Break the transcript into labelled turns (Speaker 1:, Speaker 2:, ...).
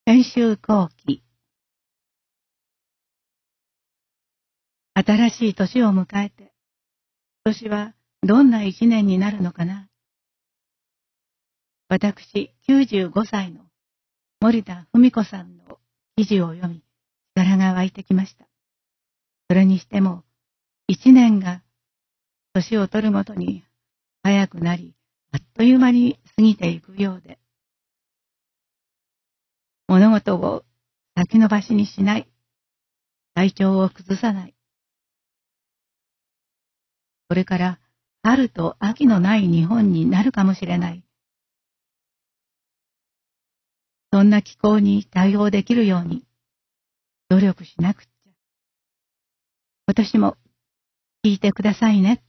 Speaker 1: 編集後期。新しい年を迎えて、今年はどんな一年になるのかな。私、95歳の森田文子さんの記事を読み、力が湧いてきました。それにしても、一年が年を取るごとに早くなり、あっという間に過ぎていくようで、物事を先延ばしにしない、体調を崩さない、これから春と秋のない日本になるかもしれない。そんな気候に対応できるように努力しなくっちゃ。私も聞いてくださいね。